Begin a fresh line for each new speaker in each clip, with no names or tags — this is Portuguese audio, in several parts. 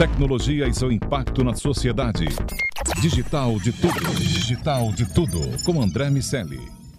Tecnologia e seu impacto na sociedade. Digital de Tudo. Digital de Tudo. Com André Miceli.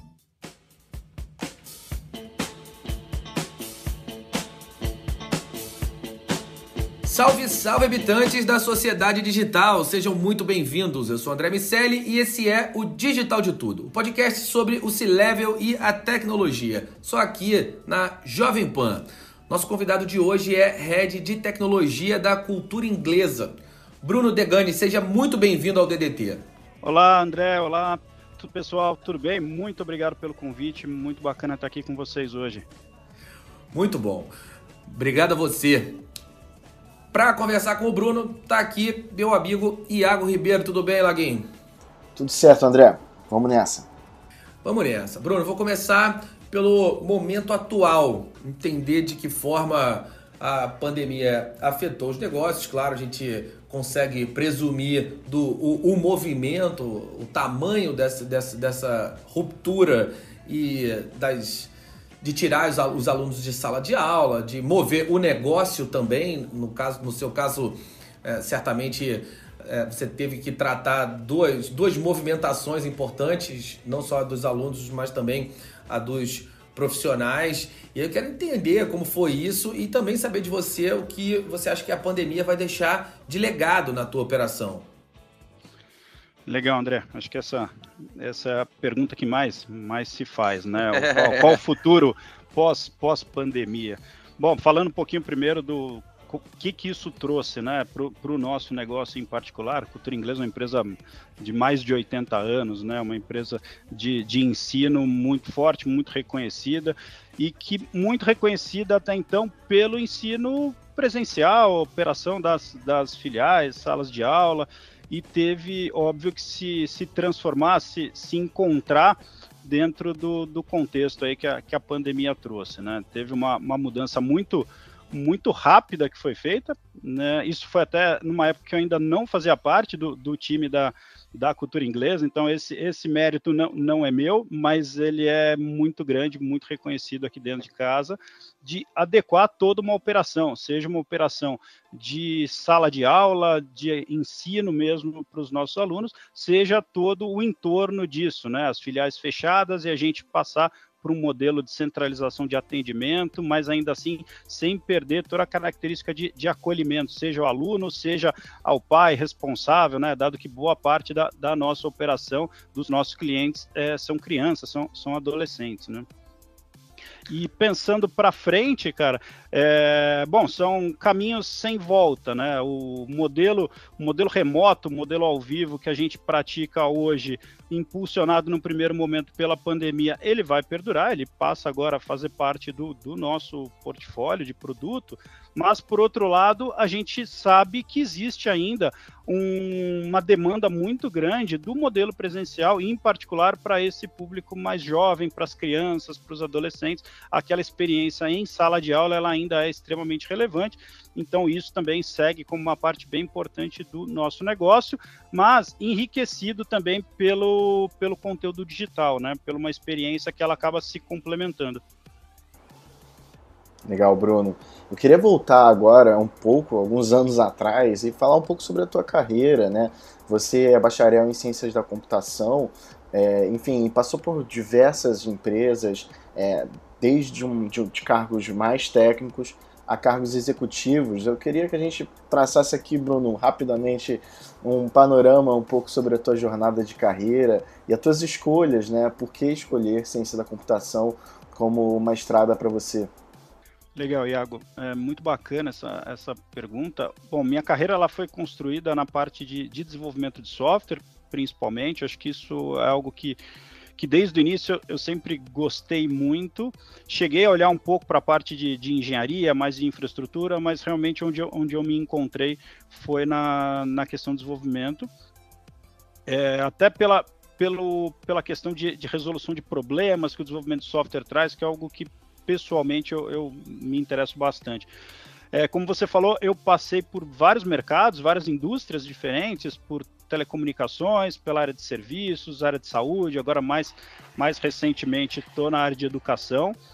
Salve, salve, habitantes da sociedade digital! Sejam muito bem-vindos. Eu sou André Miceli e esse é o Digital de Tudo, o podcast sobre o C-Level e a tecnologia, só aqui na Jovem Pan. Nosso convidado de hoje é Head de Tecnologia da Cultura Inglesa. Bruno Degani, seja muito bem-vindo ao DDT.
Olá, André. Olá, pessoal. Tudo bem? Muito obrigado pelo convite. Muito bacana estar aqui com vocês hoje.
Muito bom. Obrigado a você. Para conversar com o Bruno, tá aqui meu amigo Iago Ribeiro. Tudo bem, Laguinho?
Tudo certo, André. Vamos nessa.
Vamos nessa. Bruno, eu vou começar pelo momento atual, entender de que forma a pandemia afetou os negócios. Claro, a gente consegue presumir o movimento, o tamanho dessa ruptura e de tirar os alunos de sala de aula, de mover o negócio também. No seu caso, certamente você teve que tratar duas movimentações importantes, não só a dos alunos, mas também a dos profissionais. E eu quero entender como foi isso e também saber de você o que você acha que a pandemia vai deixar de legado na tua operação.
Legal, André. Acho que essa é a pergunta que mais se faz, né? Qual o futuro pós-pandemia? Bom, falando um pouquinho primeiro do que isso trouxe, né, para o nosso negócio em particular. A Cultura Inglesa é uma empresa de mais de 80 anos, né, uma empresa de ensino muito forte, muito reconhecida, e que muito reconhecida até então pelo ensino presencial, operação das filiais, salas de aula, e teve, óbvio, que se transformar, se encontrar dentro do contexto aí que a pandemia trouxe, né? Teve uma mudança muito rápida que foi feita, né? Isso foi até numa época que eu ainda não fazia parte do time da Cultura Inglesa, então esse mérito não é meu, mas ele é muito grande, muito reconhecido aqui dentro de casa, de adequar toda uma operação, seja uma operação de sala de aula, de ensino mesmo para os nossos alunos, seja todo o entorno disso, né? As filiais fechadas e a gente passar para um modelo de centralização de atendimento, mas ainda assim sem perder toda a característica de acolhimento, seja o aluno, seja ao pai responsável, né, dado que boa parte da nossa operação, dos nossos clientes, são crianças, são adolescentes, né? E pensando para frente, cara, bom, são caminhos sem volta, né? O modelo remoto, o modelo ao vivo que a gente pratica hoje, impulsionado no primeiro momento pela pandemia, ele vai perdurar, ele passa agora a fazer parte do nosso portfólio de produto, mas, por outro lado, a gente sabe que existe ainda uma demanda muito grande do modelo presencial, em particular para esse público mais jovem, para as crianças, para os adolescentes. Aquela experiência em sala de aula, ela ainda é extremamente relevante, então isso também segue como uma parte bem importante do nosso negócio, mas enriquecido também pelo conteúdo digital, né? Pela uma experiência que ela acaba se complementando.
Legal, Bruno. Eu queria voltar agora alguns anos atrás, e falar um pouco sobre a tua carreira, né? Você é bacharel em Ciências da Computação, enfim, passou por diversas empresas, desde de cargos mais técnicos a cargos executivos. Eu queria que a gente traçasse aqui, Bruno, rapidamente um panorama um pouco sobre a tua jornada de carreira e as tuas escolhas, né? Por que escolher Ciência da Computação como uma estrada para você?
Legal, Iago. É muito bacana essa pergunta. Bom, minha carreira ela foi construída na parte de desenvolvimento de software, principalmente. Acho que isso é algo que desde o início eu sempre gostei muito. Cheguei a olhar um pouco para a parte de engenharia, mais de infraestrutura, mas realmente onde eu me encontrei foi na questão de desenvolvimento. Até pela questão de resolução de problemas que o desenvolvimento de software traz, que é algo que pessoalmente eu me interesso bastante. Como você falou, eu passei por vários mercados, várias indústrias diferentes, por telecomunicações, pela área de serviços, área de saúde, agora mais recentemente estou na área de educação.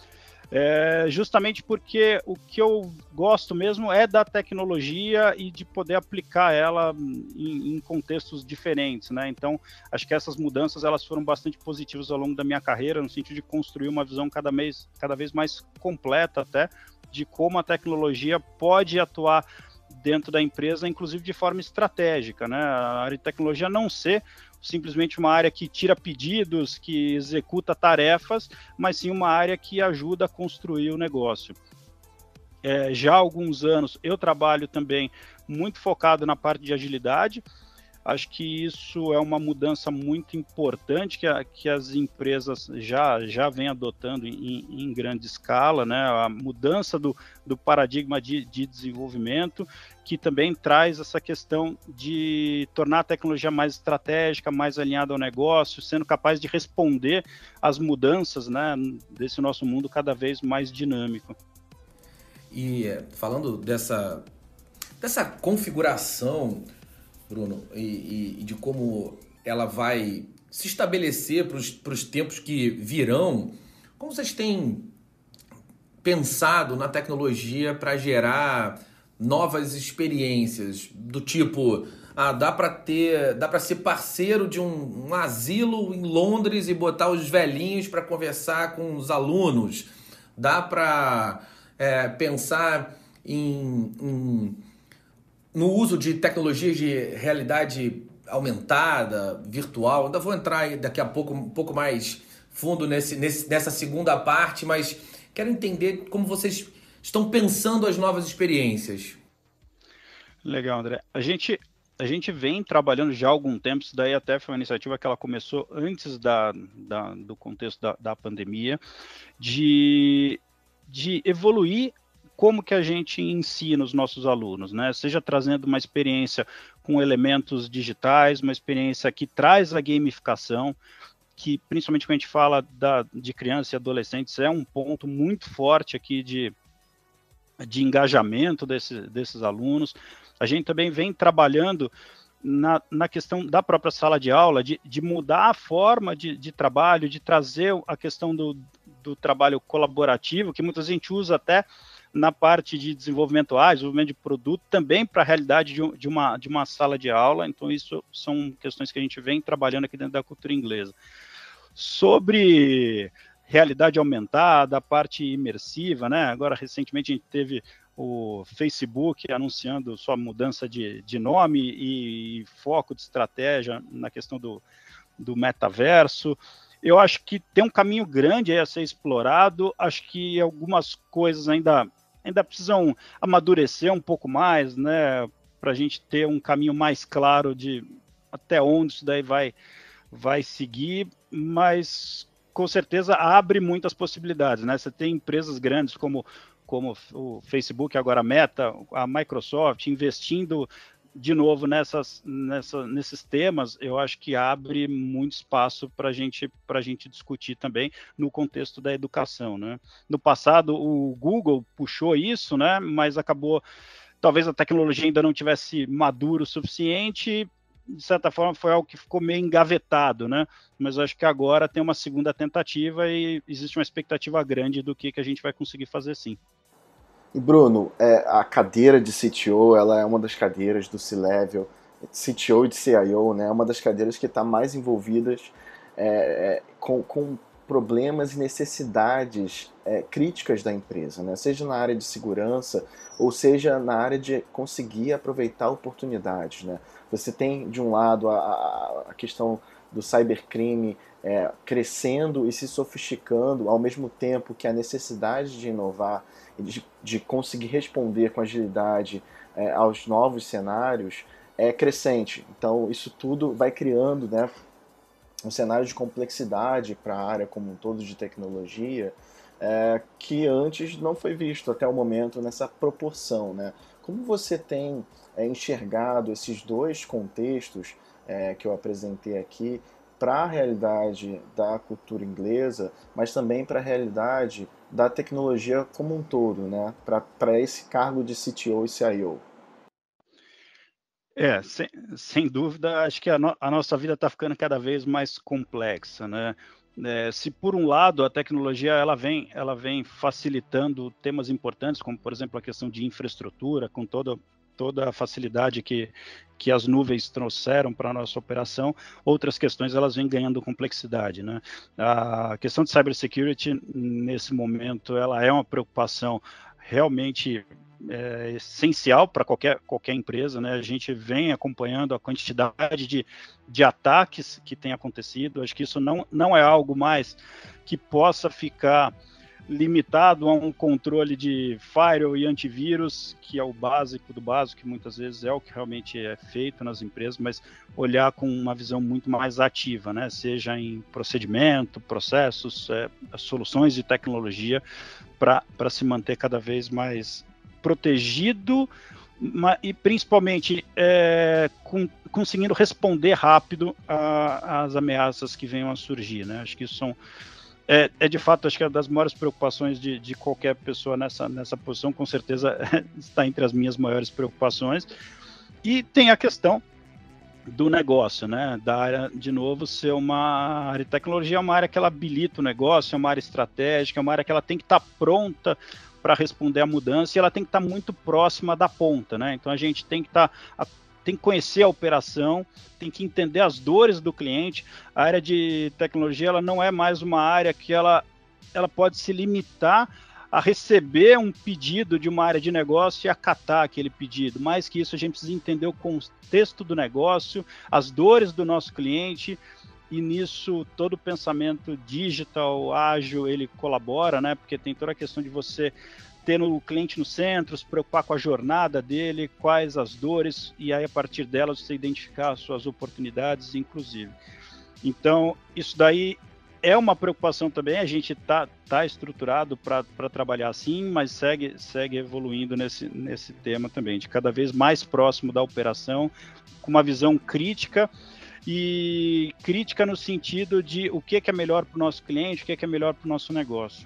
Justamente porque o que eu gosto mesmo é da tecnologia e de poder aplicar ela em contextos diferentes, né? Então, acho que essas mudanças elas foram bastante positivas ao longo da minha carreira, no sentido de construir uma visão cada vez mais completa até de como a tecnologia pode atuar dentro da empresa, inclusive de forma estratégica, né? A área de tecnologia não ser simplesmente uma área que tira pedidos, que executa tarefas, mas sim uma área que ajuda a construir o negócio. Já há alguns anos eu trabalho também muito focado na parte de agilidade. Acho que isso é uma mudança muito importante que as empresas já vêm adotando em grande escala, né? A mudança do paradigma de desenvolvimento, que também traz essa questão de tornar a tecnologia mais estratégica, mais alinhada ao negócio, sendo capaz de responder às mudanças, né, desse nosso mundo cada vez mais dinâmico.
E falando dessa configuração, Bruno, e de como ela vai se estabelecer para os tempos que virão, como vocês têm pensado na tecnologia para gerar novas experiências do tipo, dá para ser parceiro de um asilo em Londres e botar os velhinhos para conversar com os alunos, dá para pensar no uso de tecnologias de realidade aumentada, virtual. Ainda vou entrar daqui a pouco um pouco mais fundo nessa segunda parte, mas quero entender como vocês estão pensando as novas experiências.
Legal, André. A gente vem trabalhando já há algum tempo, isso daí até foi uma iniciativa que ela começou antes do contexto da pandemia, de evoluir como que a gente ensina os nossos alunos, né? Seja trazendo uma experiência com elementos digitais, uma experiência que traz a gamificação, que principalmente quando a gente fala de crianças e adolescentes, é um ponto muito forte aqui de engajamento desses alunos. A gente também vem trabalhando na questão da própria sala de aula, de mudar a forma de trabalho, de trazer a questão do trabalho colaborativo, que muita gente usa até na parte de desenvolvimento desenvolvimento de produto, também para a realidade de uma sala de aula. Então, isso são questões que a gente vem trabalhando aqui dentro da cultura inglesa. Sobre realidade aumentada, a parte imersiva, né? Agora, recentemente, a gente teve o Facebook anunciando sua mudança de nome e foco de estratégia na questão do metaverso. Eu acho que tem um caminho grande aí a ser explorado. Acho que algumas coisas ainda precisam amadurecer um pouco mais, né, para a gente ter um caminho mais claro de até onde isso daí vai seguir, mas com certeza abre muitas possibilidades, né? Você tem empresas grandes como o Facebook, agora a Meta, a Microsoft, investindo de novo nesses temas. Eu acho que abre muito espaço para a gente discutir também no contexto da educação, né? No passado, o Google puxou isso, né? Mas acabou, talvez a tecnologia ainda não tivesse maduro o suficiente, de certa forma foi algo que ficou meio engavetado, né? Mas eu acho que agora tem uma segunda tentativa e existe uma expectativa grande do que a gente vai conseguir fazer sim.
E Bruno, a cadeira de CTO, ela é uma das cadeiras do C-Level, CTO e de CIO, né? É uma das cadeiras que está mais envolvidas com problemas e necessidades críticas da empresa, né? Seja na área de segurança ou seja na área de conseguir aproveitar oportunidades, né? Você tem, de um lado, a questão do cybercrime crescendo e se sofisticando, ao mesmo tempo que a necessidade de inovar e de conseguir responder com agilidade aos novos cenários é crescente. Então, isso tudo vai criando, né, um cenário de complexidade para a área como um todo de tecnologia que antes não foi visto até o momento nessa proporção, né? Como você tem enxergado esses dois contextos que eu apresentei aqui para a realidade da cultura inglesa, mas também para a realidade da tecnologia como um todo, né? Para esse cargo de CTO e CIO?
Sem dúvida, acho que a nossa vida está ficando cada vez mais complexa, né? Se por um lado a tecnologia ela vem facilitando temas importantes, como por exemplo a questão de infraestrutura, com toda a facilidade que as nuvens trouxeram para a nossa operação, outras questões elas vêm ganhando complexidade, né? A questão de cybersecurity, nesse momento, ela é uma preocupação realmente essencial para qualquer empresa, né? A gente vem acompanhando a quantidade de ataques que tem acontecido. Acho que isso não é algo mais que possa ficar limitado a um controle de firewall e antivírus, que é o básico do básico, que muitas vezes é o que realmente é feito nas empresas, mas olhar com uma visão muito mais ativa, né? Seja em procedimento, processos, soluções de tecnologia, para se manter cada vez mais protegido e principalmente conseguindo responder rápido às ameaças que venham a surgir, né? Acho que isso de fato, acho que é das maiores preocupações de qualquer pessoa nessa posição, com certeza está entre as minhas maiores preocupações. E tem a questão do negócio, né? Da área, de novo, ser uma área de tecnologia, é uma área que ela habilita o negócio, é uma área estratégica, é uma área que ela tem que estar pronta para responder à mudança e ela tem que estar muito próxima da ponta, né? Então a gente tem que tem que conhecer a operação, tem que entender as dores do cliente. A área de tecnologia ela não é mais uma área que ela pode se limitar a receber um pedido de uma área de negócio e acatar aquele pedido. Mais que isso, a gente precisa entender o contexto do negócio, as dores do nosso cliente, e nisso todo o pensamento digital, ágil, ele colabora, né? Porque tem toda a questão de você ter o cliente no centro, se preocupar com a jornada dele, quais as dores, e aí a partir delas você identificar as suas oportunidades, inclusive. Então, isso daí é uma preocupação também, a gente tá estruturado para trabalhar assim, mas segue evoluindo nesse tema também, de cada vez mais próximo da operação, com uma visão crítica, e crítica no sentido de o que é melhor para o nosso cliente, o que é melhor para o nosso negócio.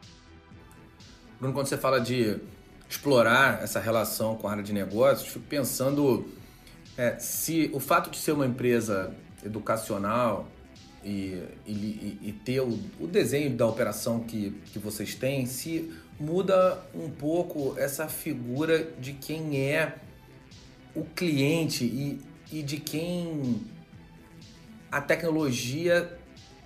Bruno, quando você fala de explorar essa relação com a área de negócios, fico pensando se o fato de ser uma empresa educacional e ter o desenho da operação que vocês têm, se muda um pouco essa figura de quem é o cliente e de quem a tecnologia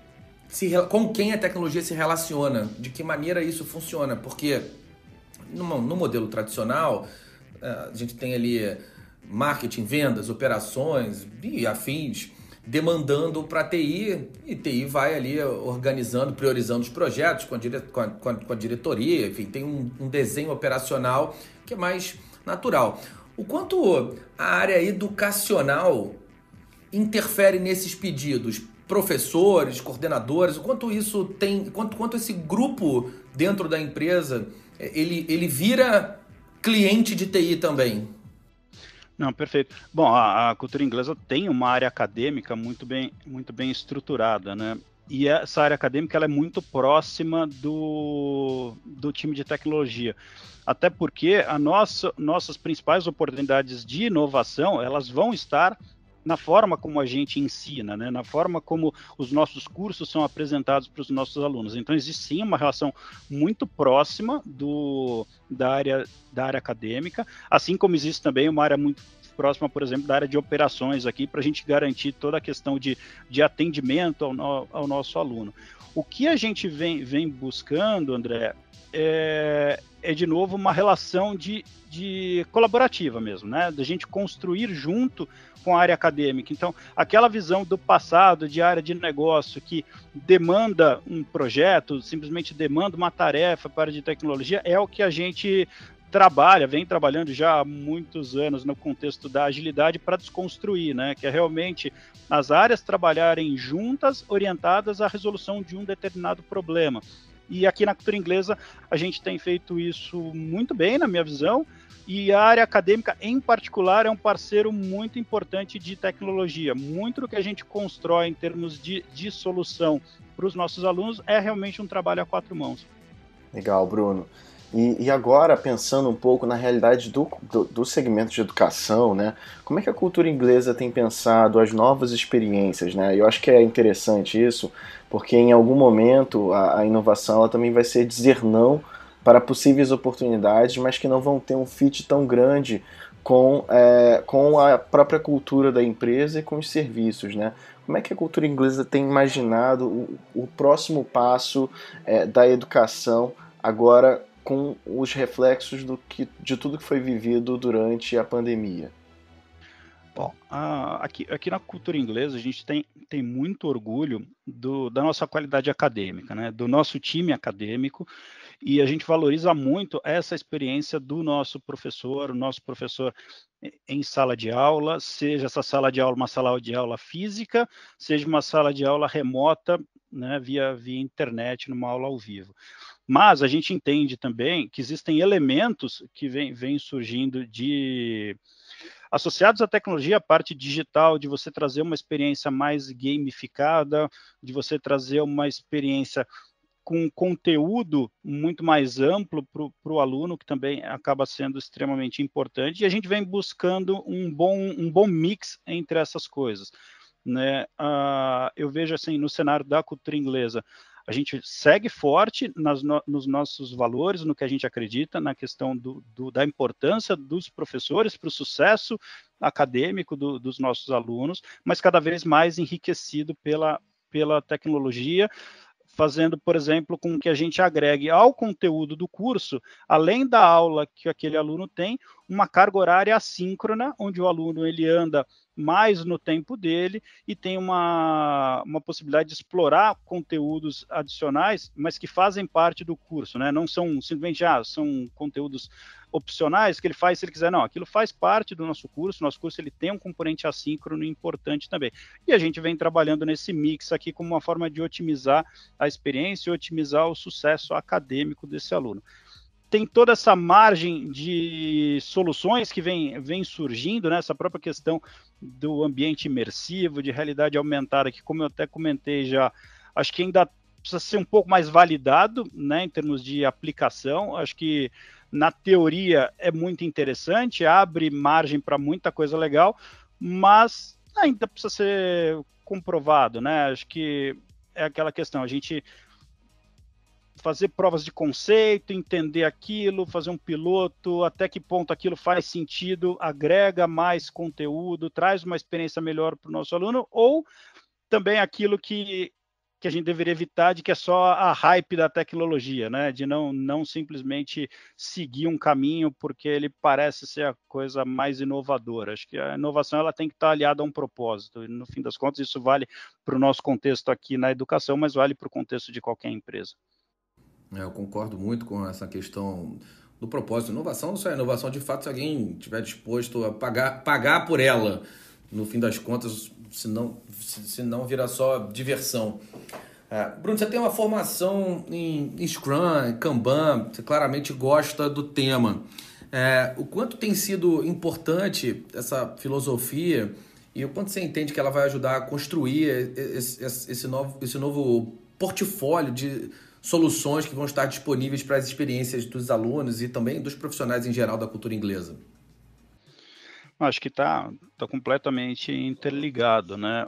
com quem a tecnologia se relaciona, de que maneira isso funciona, porque no modelo tradicional a gente tem ali marketing, vendas, operações e afins demandando para a TI, e TI vai ali organizando, priorizando os projetos com a diretoria, enfim, tem um desenho operacional que é mais natural. O quanto a área educacional interfere nesses pedidos? Professores, coordenadores, o quanto isso tem, quanto esse grupo dentro da empresa, ele vira cliente de TI também?
Não, perfeito. Bom, a cultura inglesa tem uma área acadêmica muito bem estruturada, né? E essa área acadêmica ela é muito próxima do time de tecnologia. Até porque nossas principais oportunidades de inovação, elas vão estar na forma como a gente ensina, né? Na forma como os nossos cursos são apresentados para os nossos alunos. Então, existe sim uma relação muito próxima da área acadêmica, assim como existe também uma área muito próxima, por exemplo, da área de operações aqui, para a gente garantir toda a questão de atendimento ao nosso aluno. O que a gente vem buscando, André, é de novo uma relação de colaborativa mesmo, né? Da gente construir junto com a área acadêmica. Então, aquela visão do passado de área de negócio que demanda um projeto, simplesmente demanda uma tarefa para a área de tecnologia, é o que a gente vem trabalhando já há muitos anos no contexto da agilidade para desconstruir, né? Que é realmente as áreas trabalharem juntas, orientadas à resolução de um determinado problema. E aqui na cultura inglesa a gente tem feito isso muito bem, na minha visão, e a área acadêmica em particular é um parceiro muito importante de tecnologia. Muito do que a gente constrói em termos de solução para os nossos alunos é realmente um trabalho a quatro mãos.
Legal, Bruno. E agora, pensando um pouco na realidade do segmento de educação, né? Como é que a cultura inglesa tem pensado as novas experiências, né? Eu acho que é interessante isso, porque em algum momento a inovação ela também vai ser dizer não para possíveis oportunidades, mas que não vão ter um fit tão grande com a própria cultura da empresa e com os serviços, né? Como é que a cultura inglesa tem imaginado o próximo passo da educação agora com os reflexos de tudo que foi vivido durante a pandemia?
Bom, aqui na cultura inglesa a gente tem muito orgulho da nossa qualidade acadêmica, né? Do nosso time acadêmico, e a gente valoriza muito essa experiência do nosso professor, o nosso professor em sala de aula, seja essa sala de aula uma sala de aula física, seja uma sala de aula remota, né, via internet, numa aula ao vivo. Mas a gente entende também que existem elementos que vêm surgindo associados à tecnologia, a parte digital, de você trazer uma experiência mais gamificada, de você trazer uma experiência com conteúdo muito mais amplo para o aluno, que também acaba sendo extremamente importante, e a gente vem buscando um bom mix entre essas coisas, né? Eu vejo assim, no cenário da cultura inglesa, a gente segue forte nos nossos valores, no que a gente acredita, na questão da importância dos professores para o sucesso acadêmico dos nossos alunos, mas cada vez mais enriquecido pela tecnologia, fazendo, por exemplo, com que a gente agregue ao conteúdo do curso, além da aula que aquele aluno tem, uma carga horária assíncrona, onde o aluno ele anda mais no tempo dele e tem uma possibilidade de explorar conteúdos adicionais, mas que fazem parte do curso, né? Não são simplesmente, são conteúdos opcionais que ele faz se ele quiser, não, aquilo faz parte do nosso curso ele tem um componente assíncrono importante também. E a gente vem trabalhando nesse mix aqui como uma forma de otimizar a experiência e otimizar o sucesso acadêmico desse aluno. Tem toda essa margem de soluções que vem surgindo, né? Essa própria questão do ambiente imersivo, de realidade aumentada, que como eu até comentei já, acho que ainda precisa ser um pouco mais validado, né, em termos de aplicação. Acho que na teoria é muito interessante, abre margem para muita coisa legal, mas ainda precisa ser comprovado, né? Acho que é aquela questão, a gente fazer provas de conceito, entender aquilo, fazer um piloto, até que ponto aquilo faz sentido, agrega mais conteúdo, traz uma experiência melhor para o nosso aluno, ou também aquilo que a gente deveria evitar, de que é só a hype da tecnologia, né? De não simplesmente seguir um caminho porque ele parece ser a coisa mais inovadora. Acho que a inovação ela tem que estar aliada a um propósito, e no fim das contas isso vale para o nosso contexto aqui na educação, mas vale para o contexto de qualquer empresa.
Eu concordo muito com essa questão do propósito. Inovação não só é inovação, de fato, se alguém estiver disposto a pagar por ela, no fim das contas, se não vira só diversão. Bruno, você tem uma formação em Scrum, Kanban, você claramente gosta do tema. O quanto tem sido importante essa filosofia e o quanto você entende que ela vai ajudar a construir esse novo portfólio de soluções que vão estar disponíveis para as experiências dos alunos e também dos profissionais em geral da cultura inglesa?
Acho que está completamente interligado, né?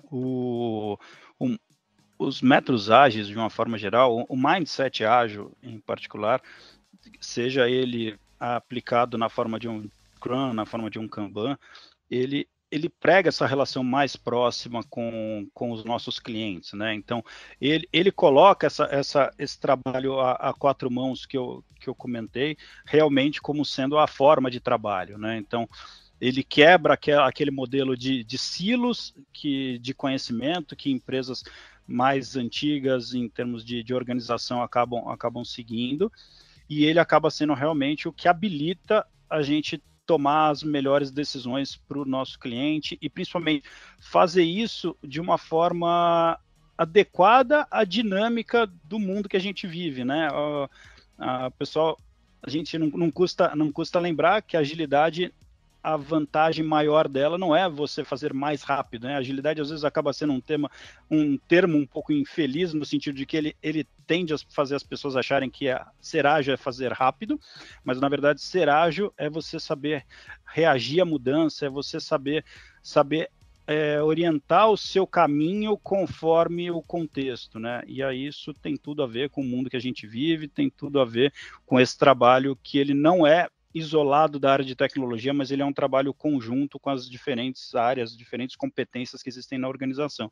Os métodos ágeis, de uma forma geral, o mindset ágil em particular, seja ele aplicado na forma de um Scrum, na forma de um Kanban, ele prega essa relação mais próxima com os nossos clientes, né? Então, ele coloca esse trabalho a quatro mãos que eu comentei, realmente como sendo a forma de trabalho, né? Então, ele quebra aquele modelo de silos de conhecimento que empresas mais antigas, em termos de organização, acabam seguindo, e ele acaba sendo realmente o que habilita a gente tomar as melhores decisões para o nosso cliente e, principalmente, fazer isso de uma forma adequada à dinâmica do mundo que a gente vive, né? Pessoal, a gente não custa lembrar que a agilidade a vantagem maior dela não é você fazer mais rápido, né? A agilidade às vezes acaba sendo um termo um pouco infeliz, no sentido de que ele tende a fazer as pessoas acharem que ser ágil é fazer rápido, mas na verdade ser ágil é você saber reagir à mudança, é você saber orientar o seu caminho conforme o contexto, né? E aí isso tem tudo a ver com o mundo que a gente vive, tem tudo a ver com esse trabalho que ele não é isolado da área de tecnologia, mas ele é um trabalho conjunto com as diferentes áreas, diferentes competências que existem na organização.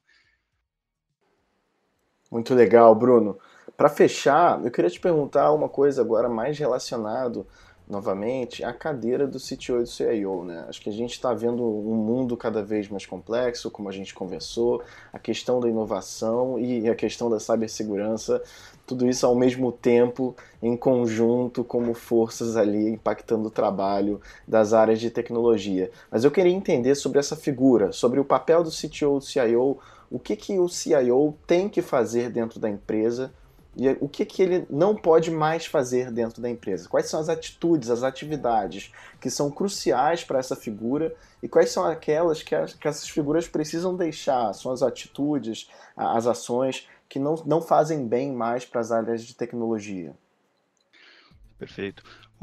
Muito legal, Bruno. Para fechar, eu queria te perguntar uma coisa agora mais relacionado, novamente, à cadeira do CTO e do CIO, né? Acho que a gente está vendo um mundo cada vez mais complexo, como a gente conversou, a questão da inovação e a questão da cibersegurança, tudo isso ao mesmo tempo, em conjunto, como forças ali impactando o trabalho das áreas de tecnologia. Mas eu queria entender sobre essa figura, sobre o papel do CTO e do CIO, o que o CIO tem que fazer dentro da empresa e o que ele não pode mais fazer dentro da empresa. Quais são as atitudes, as atividades que são cruciais para essa figura e quais são aquelas que essas figuras precisam deixar, são as atitudes, as ações que não fazem bem mais para as áreas de tecnologia.
Perfeito.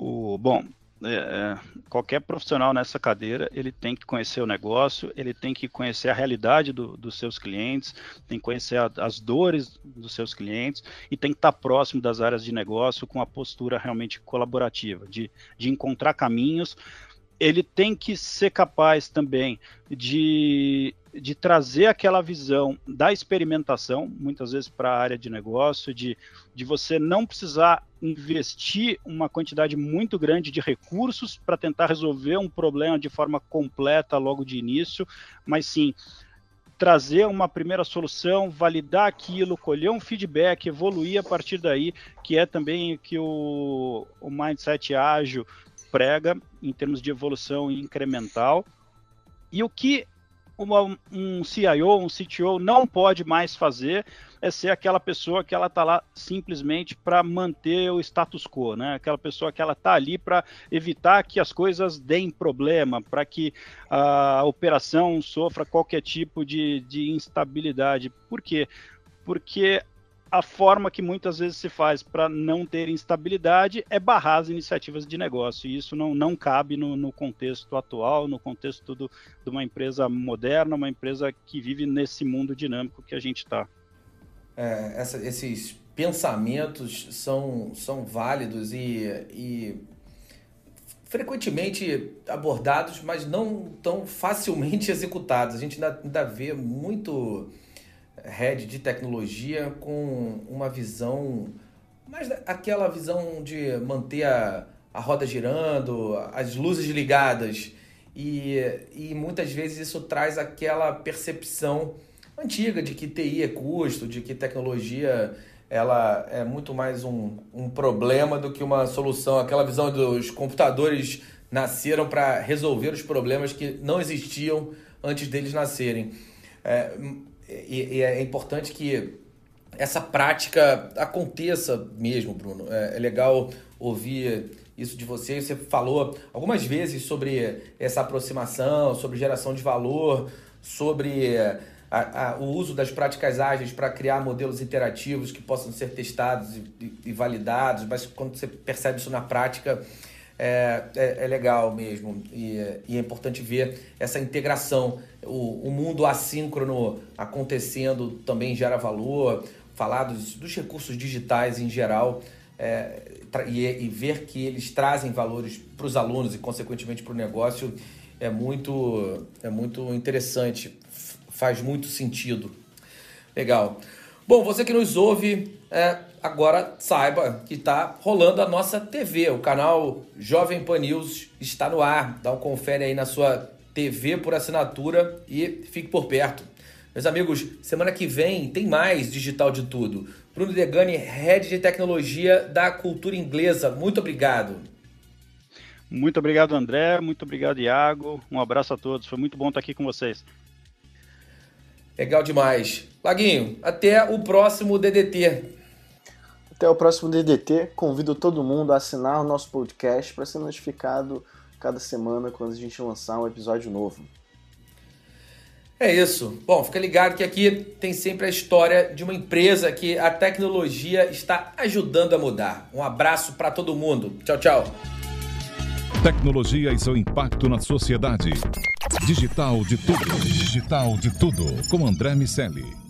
Qualquer profissional nessa cadeira, ele tem que conhecer o negócio, ele tem que conhecer a realidade dos seus clientes, tem que conhecer as dores dos seus clientes e tem que estar próximo das áreas de negócio com a postura realmente colaborativa, de encontrar caminhos. Ele tem que ser capaz também de trazer aquela visão da experimentação, muitas vezes para a área de negócio, de você não precisar investir uma quantidade muito grande de recursos para tentar resolver um problema de forma completa logo de início, mas sim trazer uma primeira solução, validar aquilo, colher um feedback, evoluir a partir daí, que é também o que o mindset ágil prega em termos de evolução incremental. E o que um CIO, um CTO não pode mais fazer é ser aquela pessoa que ela está lá simplesmente para manter o status quo, né? Aquela pessoa que ela está ali para evitar que as coisas deem problema, para que a operação sofra qualquer tipo de instabilidade. Por quê? Porque a forma que muitas vezes se faz para não ter instabilidade é barrar as iniciativas de negócio, e isso não cabe no contexto atual, no contexto de uma empresa moderna, uma empresa que vive nesse mundo dinâmico que a gente está.
Esses pensamentos são válidos e frequentemente abordados, mas não tão facilmente executados. A gente ainda vê muito head de tecnologia com uma visão, mais aquela visão de manter a roda girando, as luzes ligadas, e muitas vezes isso traz aquela percepção antiga de que TI é custo, de que tecnologia ela é muito mais um problema do que uma solução, aquela visão dos computadores nasceram para resolver os problemas que não existiam antes deles nascerem. E é importante que essa prática aconteça mesmo, Bruno. É legal ouvir isso de você. Você falou algumas vezes sobre essa aproximação, sobre geração de valor, sobre o uso das práticas ágeis para criar modelos interativos que possam ser testados e validados, mas quando você percebe isso na prática, é legal mesmo, e é importante ver essa integração. O mundo assíncrono acontecendo também gera valor. Falar dos recursos digitais em geral, e ver que eles trazem valores para os alunos e consequentemente para o negócio é muito interessante, faz muito sentido. Legal. Bom, você que nos ouve, agora saiba que está rolando a nossa TV. O canal Jovem Pan News está no ar. Dá um confere aí na sua TV por assinatura e fique por perto. Meus amigos, semana que vem tem mais Digital de Tudo. Bruno Degani, Head de Tecnologia da Cultura Inglesa. Muito obrigado.
Muito obrigado, André. Muito obrigado, Iago. Um abraço a todos. Foi muito bom estar aqui com vocês.
Legal demais. Laguinho, até o próximo DDT.
Até o próximo DDT. Convido todo mundo a assinar o nosso podcast para ser notificado cada semana quando a gente lançar um episódio novo.
É isso. Bom, fica ligado que aqui tem sempre a história de uma empresa que a tecnologia está ajudando a mudar. Um abraço para todo mundo. Tchau, tchau.
Tecnologia e seu impacto na sociedade. Digital de tudo. Digital de tudo. Com André Miceli.